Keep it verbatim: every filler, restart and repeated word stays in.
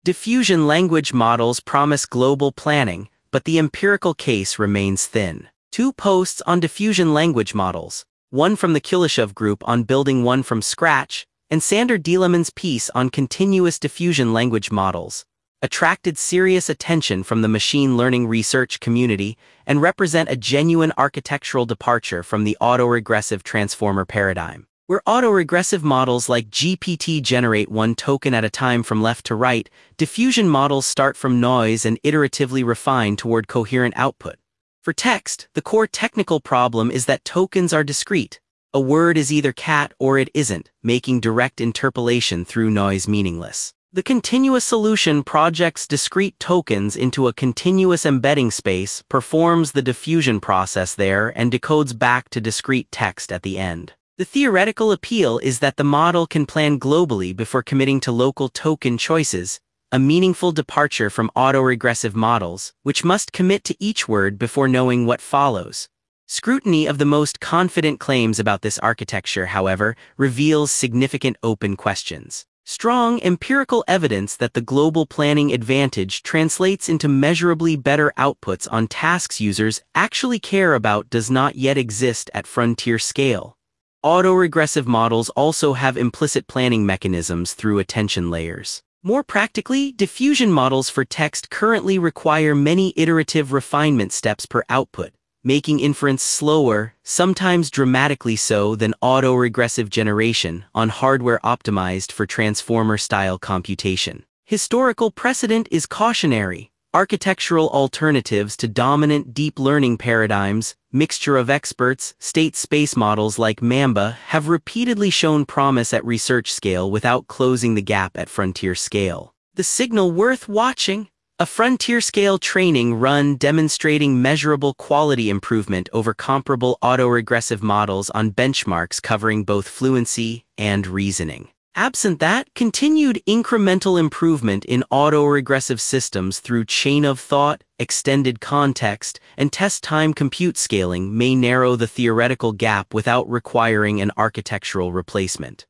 Diffusion language models promise global planning, but the empirical case remains thin. Two posts on diffusion language models, one from the Kuleshov Group on building one from scratch, and Sander Dieleman's piece on continuous diffusion language models, attracted serious attention from the machine learning research community and represent a genuine architectural departure from the autoregressive transformer paradigm, where autoregressive models like G P T generate one token at a time from left to right. Diffusion models start from noise and iteratively refine toward coherent output. For text, the core technical problem is that tokens are discrete. A word is either cat or it isn't, making direct interpolation through noise meaningless. The continuous solution projects discrete tokens into a continuous embedding space, performs the diffusion process there, and decodes back to discrete text at the end. The theoretical appeal is that the model can plan globally before committing to local token choices, a meaningful departure from autoregressive models, which must commit to each word before knowing what follows. Scrutiny of the most confident claims about this architecture, however, reveals significant open questions. Strong empirical evidence that the global planning advantage translates into measurably better outputs on tasks users actually care about does not yet exist at frontier scale. Autoregressive models also have implicit planning mechanisms through attention layers. More practically, diffusion models for text currently require many iterative refinement steps per output, making inference slower, sometimes dramatically so, than autoregressive generation on hardware optimized for transformer-style computation. Historical precedent is cautionary. Architectural alternatives to dominant deep learning paradigms, mixture of experts, state space models like Mamba, have repeatedly shown promise at research scale without closing the gap at frontier scale. The signal worth watching? A frontier-scale training run demonstrating measurable quality improvement over comparable autoregressive models on benchmarks covering both fluency and reasoning. Absent that, continued incremental improvement in autoregressive systems through chain of thought, extended context, and test-time compute scaling may narrow the theoretical gap without requiring an architectural replacement.